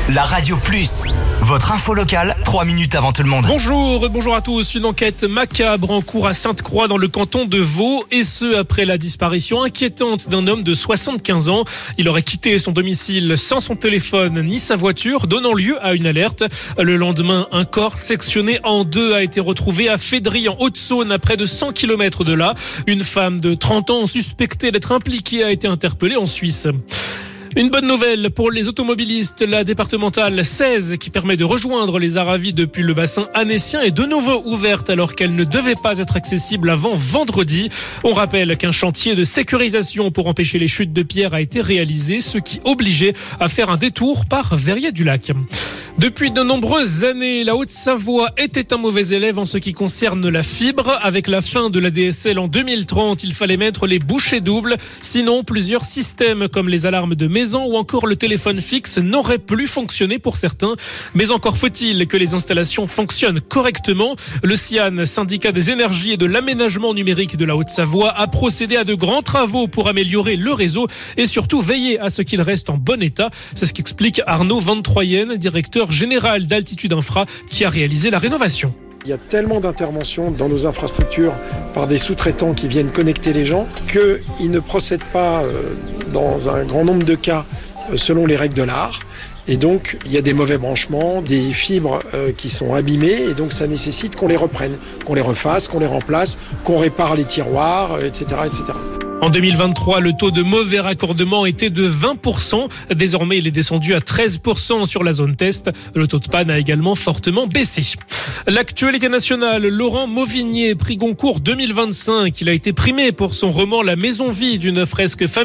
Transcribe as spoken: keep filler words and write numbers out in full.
La Radio Plus, votre info locale, trois minutes avant tout le monde. Bonjour, bonjour à tous. Une enquête macabre en cours à Sainte-Croix dans le canton de Vaud, et ce après la disparition inquiétante d'un homme de soixante-quinze ans. Il aurait quitté son domicile sans son téléphone ni sa voiture, donnant lieu à une alerte. Le lendemain, un corps sectionné en deux a été retrouvé à Fédry en Haute-Saône, à près de cent kilomètres de là. Une femme de trente ans suspectée d'être impliquée a été interpellée en Suisse. Une bonne nouvelle pour les automobilistes, la départementale seize qui permet de rejoindre les Aravis depuis le bassin annécien est de nouveau ouverte alors qu'elle ne devait pas être accessible avant vendredi. On rappelle qu'un chantier de sécurisation pour empêcher les chutes de pierres a été réalisé, ce qui obligeait à faire un détour par Verrières-du-Lac. Depuis de nombreuses années, la Haute-Savoie était un mauvais élève en ce qui concerne la fibre. Avec la fin de la D S L en deux mille trente, il fallait mettre les bouchées doubles. Sinon, plusieurs systèmes comme les alarmes de maison ou encore le téléphone fixe n'auraient plus fonctionné pour certains. Mais encore faut-il que les installations fonctionnent correctement. Le SIAN, syndicat des énergies et de l'aménagement numérique de la Haute-Savoie, a procédé à de grands travaux pour améliorer le réseau et surtout veiller à ce qu'il reste en bon état. C'est ce qu'explique Arnaud Van Troyen, directeur général d'Altitude Infra, qui a réalisé la rénovation. Il y a tellement d'interventions dans nos infrastructures par des sous-traitants qui viennent connecter les gens qu'ils ne procèdent pas dans un grand nombre de cas selon les règles de l'art. Et donc, il y a des mauvais branchements, des fibres qui sont abîmées, et donc ça nécessite qu'on les reprenne, qu'on les refasse, qu'on les remplace, qu'on répare les tiroirs, et cetera, et cetera. En deux mille vingt-trois, le taux de mauvais raccordement était de vingt pour cent. Désormais, il est descendu à treize pour cent sur la zone test. Le taux de panne a également fortement baissé. L'actualité nationale, Laurent Mauvigné, prix Goncourt deux mille vingt-cinq. Il a été primé pour son roman La Maison Vide, une fresque familiale